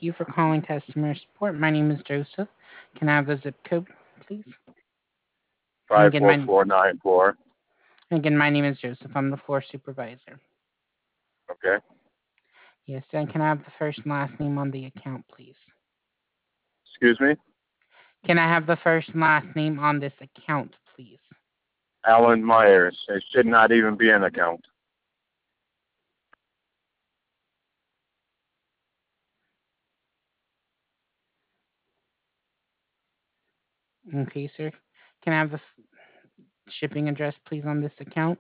you for calling customer support. My name is Joseph. Can I have the zip code, please? And Five four four nine four. again, my name is Joseph. I'm the floor supervisor. Okay. Yes, and can I have the first and last name on the account, please? Excuse me? Can I have the first and last name on this account, please? Alan Myers. It should not even be an account. Okay, sir. Can I have the shipping address, please, on this account?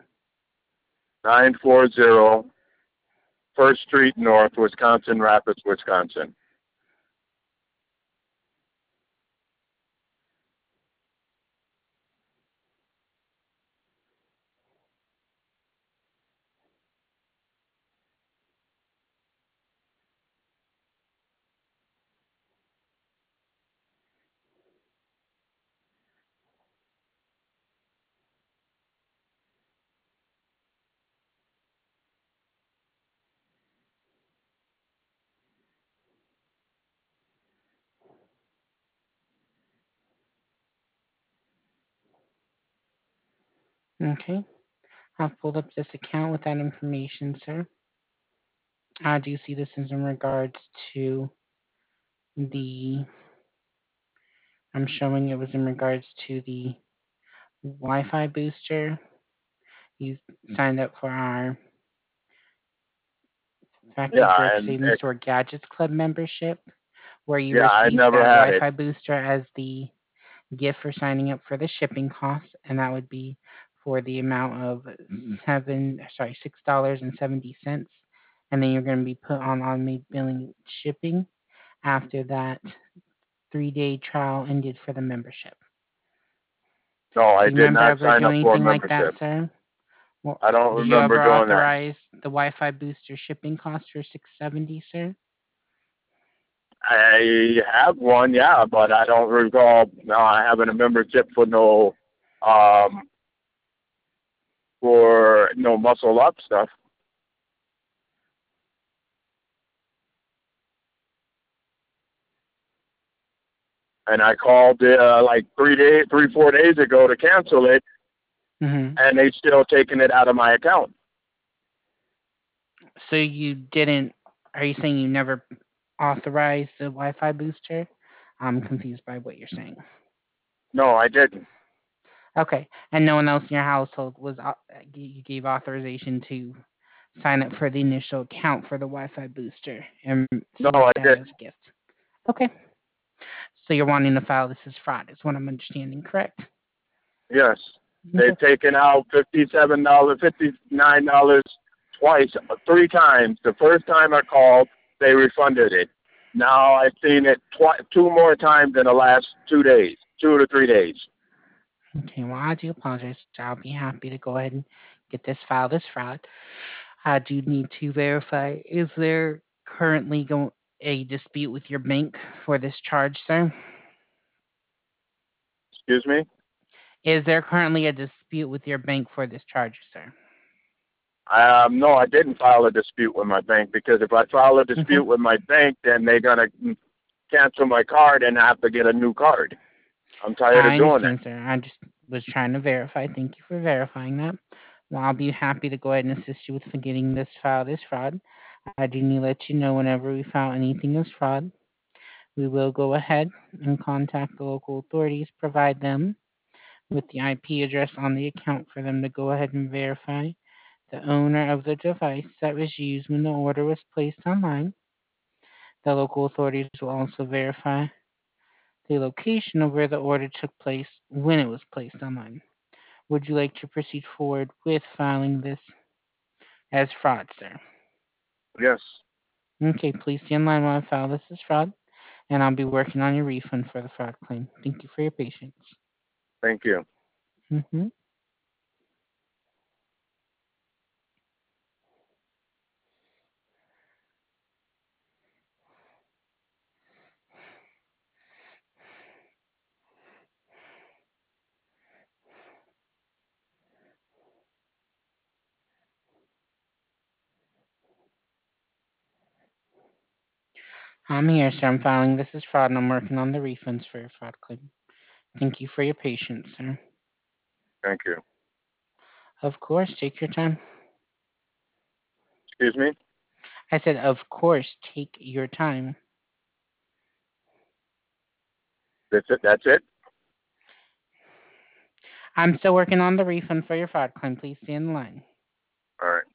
940 First Street North, Wisconsin Rapids, Wisconsin. Okay. I've pulled up this account with that information, sir. Do you see this is in regards to the I'm showing it was in regards to the Wi-Fi booster. You signed up for our Factory Yeah, Direct and Savings Store Gadgets Club membership, where you yeah, I received never that had it. Wi-Fi booster as the gift for signing up for the shipping costs, and that would be for the amount of $6.70, and then you're going to be put on automated billing shipping after that 3-day trial ended for the membership. No, Do I you did remember not ever sign up doing for a anything like that, membership. sir? Well, I don't did you remember ever doing that. authorize the Wi-Fi booster shipping cost for $6.70, sir? I have one, yeah, but I don't recall having a membership for um no muscle up stuff. And I called like 4 days ago to cancel it, Mm-hmm. and they still taking it out of my account. So you didn't? Are you saying you never authorized the Wi-Fi booster? I'm confused by what you're saying. No, I didn't. Okay, and no one else in your household was you gave authorization to sign up for the initial account for the Wi-Fi booster and No, select I that as didn't. a gift. Okay, so you're wanting to file this as fraud, is what I'm understanding, correct? Yes, Okay. they've taken out $59 twice, 3 times. The first time I called, they refunded it. Now I've seen it two more times in the last 2 days, 2 to 3 days. Okay, well, I do apologize. I'll be happy to go ahead and get this filed as fraud. I do need to verify, is there currently a dispute with your bank for this charge, sir? Excuse me? Is there currently a dispute with your bank for this charge, sir? No, I didn't file a dispute with my bank, because if I file a Okay, dispute with my bank, then they're gonna cancel my card and I have to get a new card. I'm tired of I doing it. understand, sir. I just was trying to verify. Thank you for verifying that. Well, I'll be happy to go ahead and assist you with getting this filed as fraud. I do need to let you know whenever we file anything as fraud, we will go ahead and contact the local authorities, provide them with the IP address on the account for them to go ahead and verify the owner of the device that was used when the order was placed online. The local authorities will also verify the location of where the order took place when it was placed online. Would you like to proceed forward with filing this as fraud, sir? Yes, Okay, please stay in line while I file this as fraud, and I'll be working on your refund for the fraud claim. Thank you for your patience. thank you. hmm I'm here, sir. I'm filing this as fraud, and I'm working on the refunds for your fraud claim. Thank you for your patience, sir. Thank you. Of course, take your time. Excuse me? I said, of course, take your time. That's it? That's it? I'm still working on the refund for your fraud claim. Please stay in line. All right.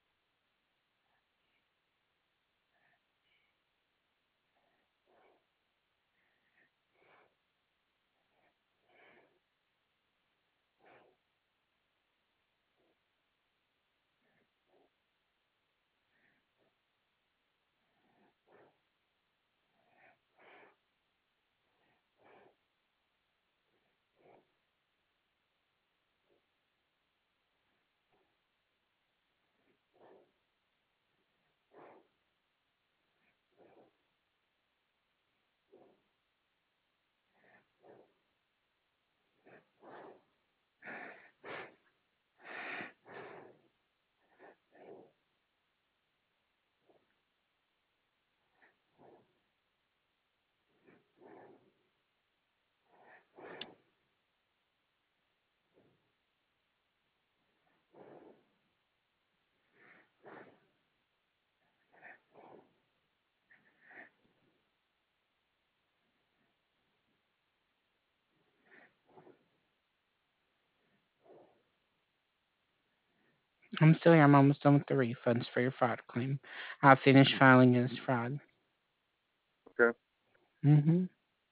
I'm still here. I'm almost done with the refunds for your fraud claim. I'll finish filing as fraud. Okay. Mm-hmm.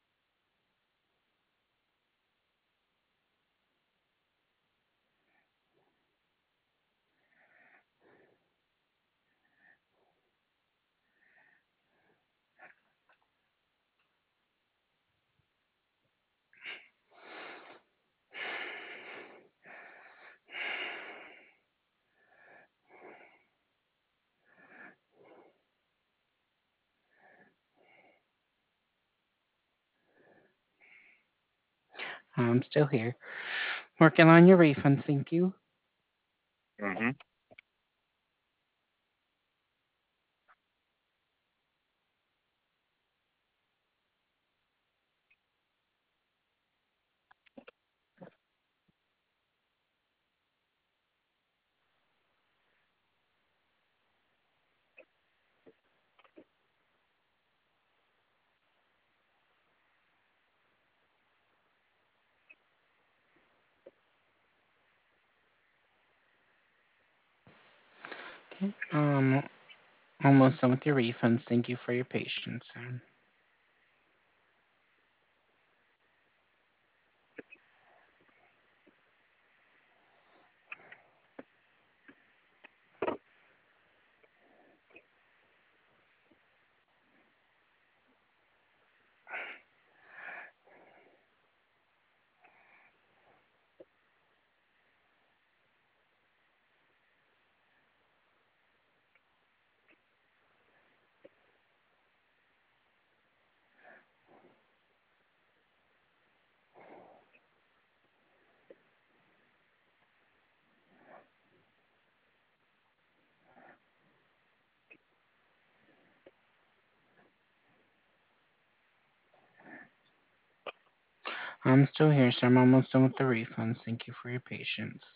I'm still here. Working on your refunds. Thank you. Mm-hmm. Okay. Almost done with your refunds. Thank you for your patience, sir. I'm still here, sir. I'm almost done with the refunds. Thank you for your patience.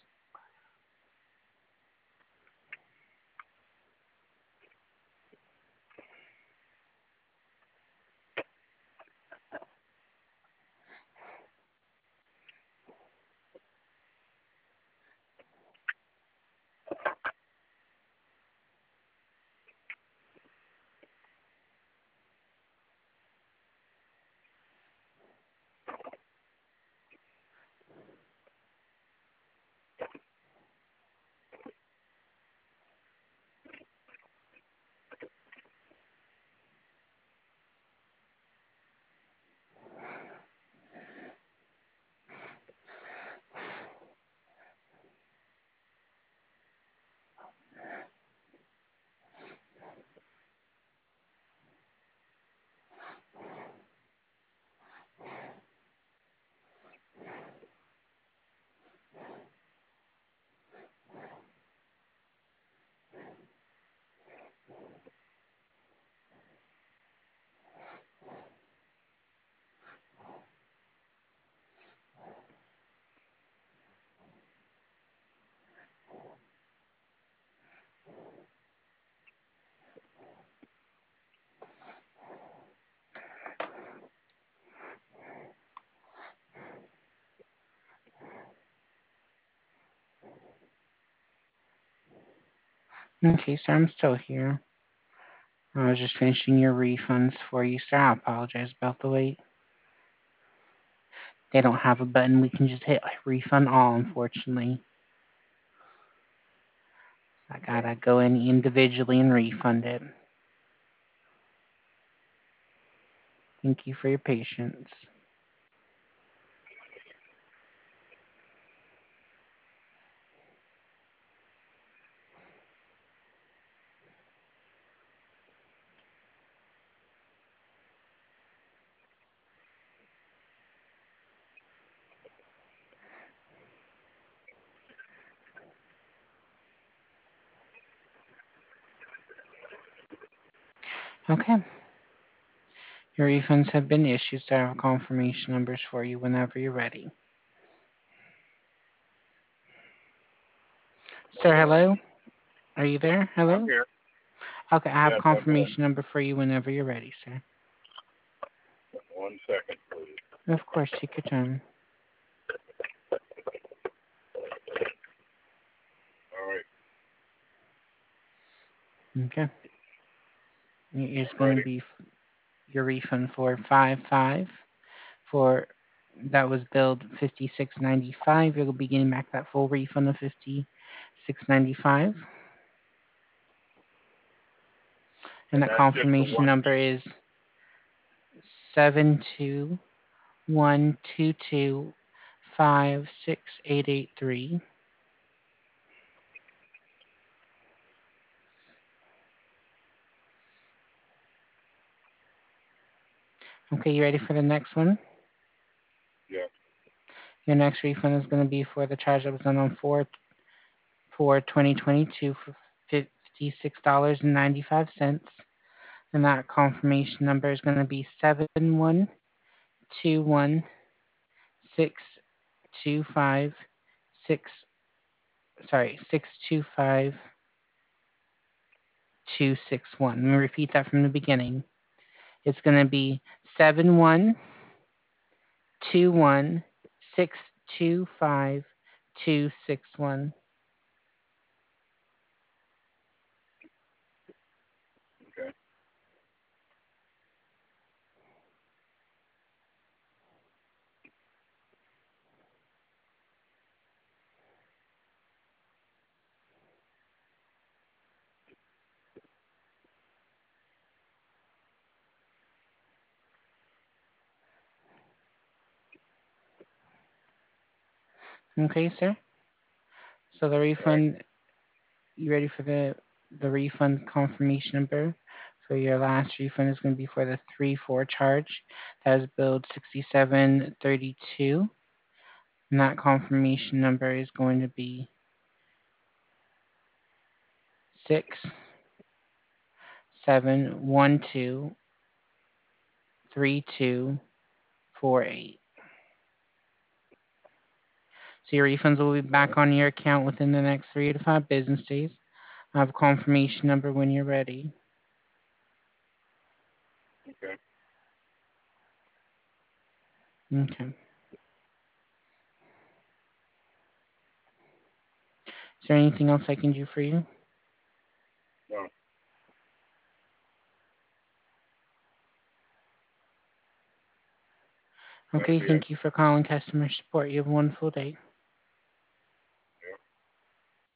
Okay, sir, I'm still here. I was just finishing your refunds for you, sir. I apologize about the wait. They don't have a button we can just hit refund all, unfortunately. So I gotta go in individually and refund it. Thank you for your patience. Okay. Your refunds have been issued, so I have confirmation numbers for you whenever you're ready. Sir, hello? Are you there? I'm Hello? here. Okay, I have Yes, I'm here. confirmation number for you whenever you're ready, sir. 1 second, please. Of course, take your time. All right. Okay. It's I'm going to ready. be your refund for 5/5 for that was billed 56.95. You'll be getting back that full refund of 56.95. And And that that's just for confirmation one number week. is 72122568883. Okay, you ready for the next one? Yeah. Your next refund is going to be for the charge that was done on 2022 for $56.95. And that confirmation number is going to be 7121625 625 261. Let me repeat that from the beginning. It's going to be 7121625 261. Okay. Okay, sir. So the All right. refund, you ready for the refund confirmation number? For your last refund is going to be for the 3/4 charge. That is billed 6732. And that confirmation number is going to be 67123248. So your refunds will be All right. back on your account within the next 3 to 5 business days. I have a confirmation number when you're ready. Okay. Okay. Is there anything else I can do for you? No. That'll Okay, be it. thank you for calling customer support. You have a wonderful day.